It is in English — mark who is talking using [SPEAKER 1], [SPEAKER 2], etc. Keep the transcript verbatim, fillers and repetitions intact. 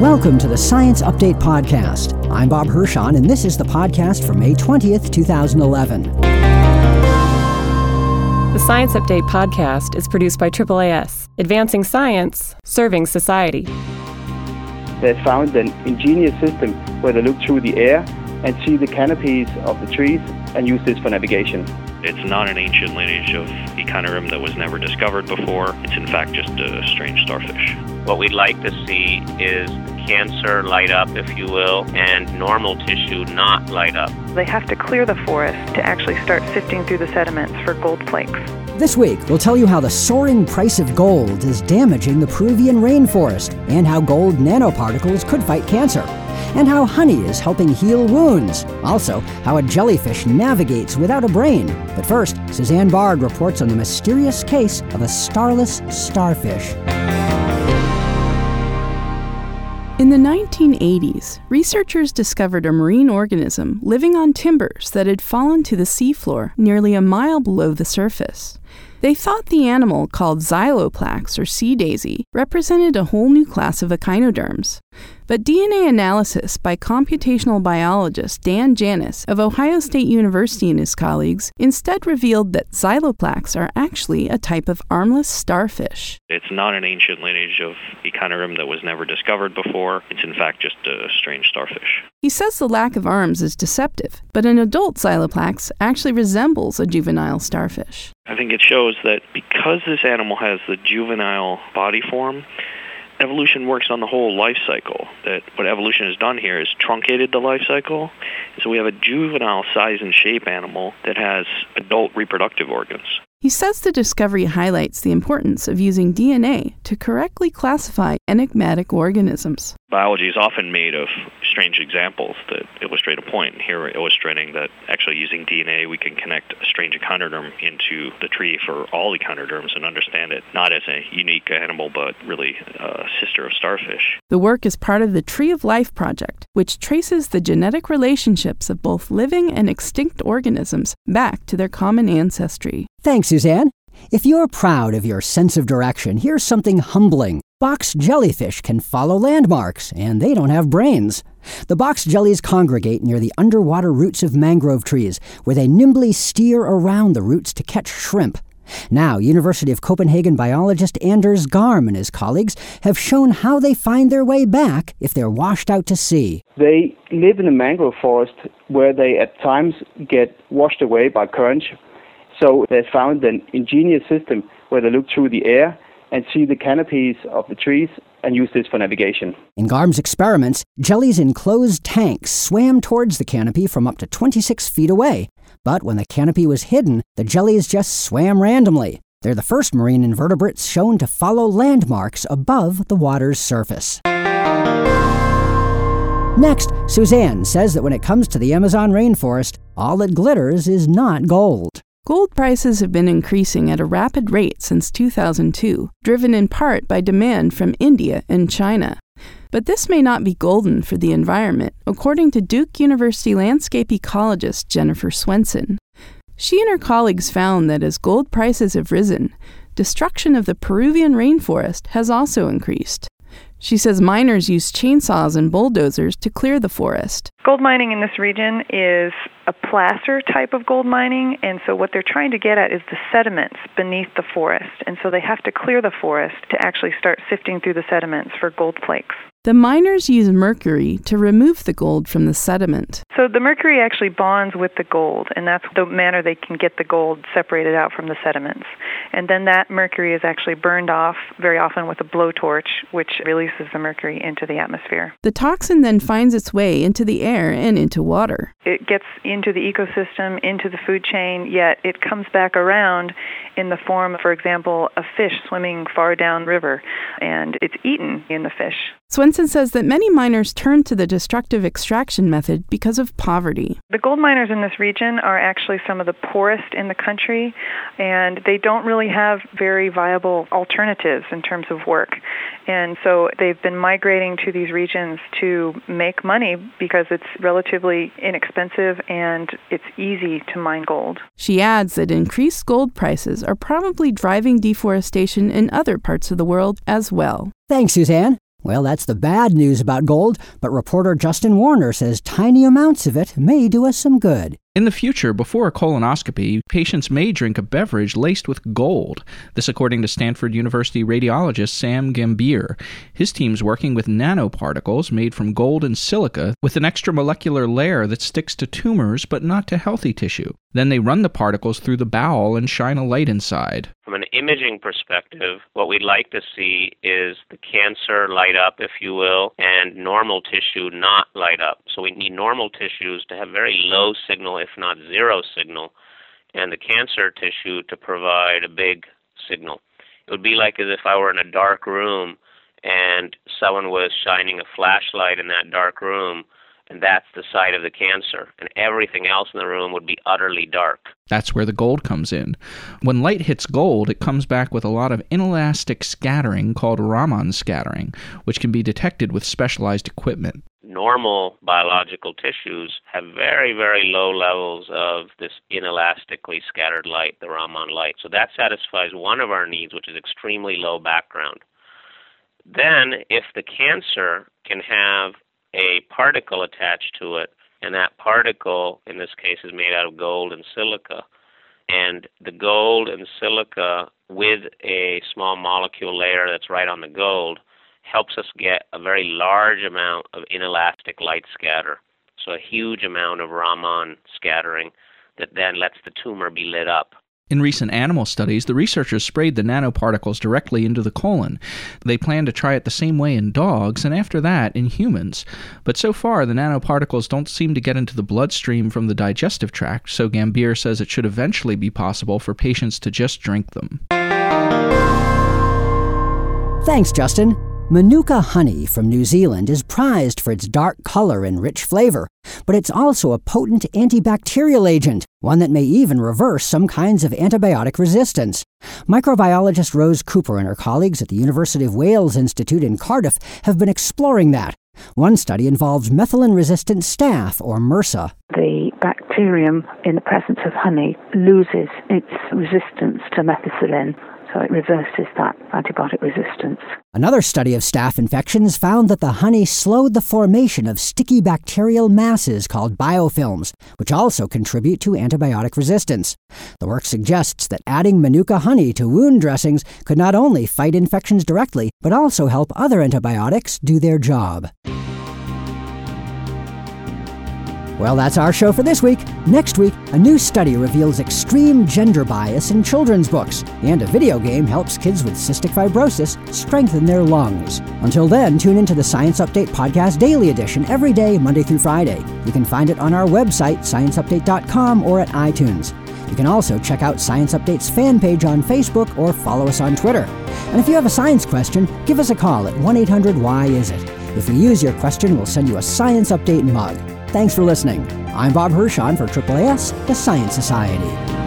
[SPEAKER 1] Welcome to the Science Update Podcast. I'm Bob Hirschon, and this is the podcast for May twentieth, twenty eleven.
[SPEAKER 2] The Science Update Podcast is produced by triple A S, advancing science, serving society.
[SPEAKER 3] They found an ingenious system where they look through the air and see the canopies of the trees and use this for navigation.
[SPEAKER 4] It's not an ancient lineage of Echinoderm that was never discovered before. It's in fact just a strange starfish.
[SPEAKER 5] What we'd like to see is cancer light up, if you will, and normal tissue not light up.
[SPEAKER 6] They have to clear the forest to actually start sifting through the sediments for gold flakes.
[SPEAKER 1] This week, we'll tell you how the soaring price of gold is damaging the Peruvian rainforest and how gold nanoparticles could fight cancer, and how honey is helping heal wounds. Also, how a jellyfish navigates without a brain. But first, Suzanne Bard reports on the mysterious case of a starless starfish.
[SPEAKER 7] In the nineteen eighties, researchers discovered a marine organism living on timbers that had fallen to the seafloor nearly a mile below the surface. They thought the animal, called Xyloplax or sea daisy, represented a whole new class of echinoderms. But D N A analysis by computational biologist Dan Janis of Ohio State University and his colleagues instead revealed that Xyloplax are actually a type of armless starfish.
[SPEAKER 4] It's not an ancient lineage of Echinoderm that was never discovered before. It's in fact just a strange starfish.
[SPEAKER 7] He says the lack of arms is deceptive, but an adult Xyloplax actually resembles a juvenile starfish.
[SPEAKER 4] I think it shows that because this animal has the juvenile body form, evolution works on the whole life cycle. That what evolution has done here is truncated the life cycle. So we have a juvenile size and shape animal that has adult reproductive organs.
[SPEAKER 7] He says the discovery highlights the importance of using D N A to correctly classify enigmatic organisms.
[SPEAKER 4] Biology is often made of strange examples that illustrate a point. Here we're illustrating that actually using D N A we can connect a strange echinoderm into the tree for all echinoderms and understand it not as a unique animal but really a sister of starfish.
[SPEAKER 7] The work is part of the Tree of Life project, which traces the genetic relationships of both living and extinct organisms back to their common ancestry.
[SPEAKER 1] Thanks, Suzanne. If you're proud of your sense of direction, here's something humbling. Box jellyfish can follow landmarks, and they don't have brains. The box jellies congregate near the underwater roots of mangrove trees, where they nimbly steer around the roots to catch shrimp. Now, University of Copenhagen biologist Anders Garm and his colleagues have shown how they find their way back if they're washed out to sea.
[SPEAKER 3] They live in a mangrove forest where they at times get washed away by currents. So they found an ingenious system where they look through the air and see the canopies of the trees and use this for navigation.
[SPEAKER 1] In Garm's experiments, jellies in closed tanks swam towards the canopy from up to twenty-six feet away. But when the canopy was hidden, the jellies just swam randomly. They're the first marine invertebrates shown to follow landmarks above the water's surface. Next, Suzanne says that when it comes to the Amazon rainforest, all that glitters is not gold.
[SPEAKER 7] Gold prices have been increasing at a rapid rate since two thousand two, driven in part by demand from India and China. But this may not be golden for the environment, according to Duke University landscape ecologist Jennifer Swenson. She and her colleagues found that as gold prices have risen, destruction of the Peruvian rainforest has also increased. She says miners use chainsaws and bulldozers to clear the forest.
[SPEAKER 6] Gold mining in this region is a placer type of gold mining, and so what they're trying to get at is the sediments beneath the forest, and so they have to clear the forest to actually start sifting through the sediments for gold flakes.
[SPEAKER 7] The miners use mercury to remove the gold from the sediment.
[SPEAKER 6] So the mercury actually bonds with the gold, and that's the manner they can get the gold separated out from the sediments. And then that mercury is actually burned off very often with a blowtorch, which releases the mercury into the atmosphere.
[SPEAKER 7] The toxin then finds its way into the air and into water.
[SPEAKER 6] It gets into the ecosystem, into the food chain, yet it comes back around in the form, for example, a fish swimming far downriver, and it's eaten in the fish.
[SPEAKER 7] Swenson says that many miners turn to the destructive extraction method because of poverty.
[SPEAKER 6] The gold miners in this region are actually some of the poorest in the country, and they don't really have very viable alternatives in terms of work. And so they've been migrating to these regions to make money because it's relatively inexpensive and it's easy to mine gold.
[SPEAKER 7] She adds that increased gold prices are probably driving deforestation in other parts of the world as well.
[SPEAKER 1] Thanks, Suzanne. Well, that's the bad news about gold, but reporter Justin Warner says tiny amounts of it may do us some good.
[SPEAKER 8] In the future, before a colonoscopy, patients may drink a beverage laced with gold. This according to Stanford University radiologist Sam Gambier. His team's working with nanoparticles made from gold and silica with an extramolecular layer that sticks to tumors but not to healthy tissue. Then they run the particles through the bowel and shine a light inside.
[SPEAKER 5] From an imaging perspective, what we'd like to see is the cancer light up, if you will, and normal tissue not light up. So we need normal tissues to have very low signal, if not zero signal, and the cancer tissue to provide a big signal. It would be like as if I were in a dark room and someone was shining a flashlight in that dark room, and that's the site of the cancer, and everything else in the room would be utterly dark.
[SPEAKER 8] That's where the gold comes in. When light hits gold, it comes back with a lot of inelastic scattering called Raman scattering, which can be detected with specialized equipment.
[SPEAKER 5] Normal biological tissues have very, very low levels of this inelastically scattered light, the Raman light. So that satisfies one of our needs, which is extremely low background. Then, if the cancer can have a particle attached to it, and that particle, in this case, is made out of gold and silica, and the gold and silica with a small molecule layer that's right on the gold helps us get a very large amount of inelastic light scatter, so a huge amount of Raman scattering that then lets the tumor be lit up.
[SPEAKER 8] In recent animal studies, the researchers sprayed the nanoparticles directly into the colon. They plan to try it the same way in dogs, and after that, in humans. But so far, the nanoparticles don't seem to get into the bloodstream from the digestive tract, so Gambier says it should eventually be possible for patients to just drink them.
[SPEAKER 1] Thanks, Justin. Manuka honey from New Zealand is prized for its dark color and rich flavor, but it's also a potent antibacterial agent, one that may even reverse some kinds of antibiotic resistance. Microbiologist Rose Cooper and her colleagues at the University of Wales Institute in Cardiff have been exploring that. One study involves methicillin-resistant staph, or MRSA.
[SPEAKER 9] The bacterium in the presence of honey loses its resistance to methicillin, so it reverses that antibiotic resistance.
[SPEAKER 1] Another study of staph infections found that the honey slowed the formation of sticky bacterial masses called biofilms, which also contribute to antibiotic resistance. The work suggests that adding Manuka honey to wound dressings could not only fight infections directly, but also help other antibiotics do their job. Well, that's our show for this week. Next week, a new study reveals extreme gender bias in children's books, and a video game helps kids with cystic fibrosis strengthen their lungs. Until then, tune into the Science Update Podcast Daily Edition every day, Monday through Friday. You can find it on our website, science update dot com, or at iTunes. You can also check out Science Update's fan page on Facebook or follow us on Twitter. And if you have a science question, give us a call at one eight hundred why is it. If we use your question, we'll send you a Science Update mug. Thanks for listening. I'm Bob Hirschon for Triple A S, the Science Society.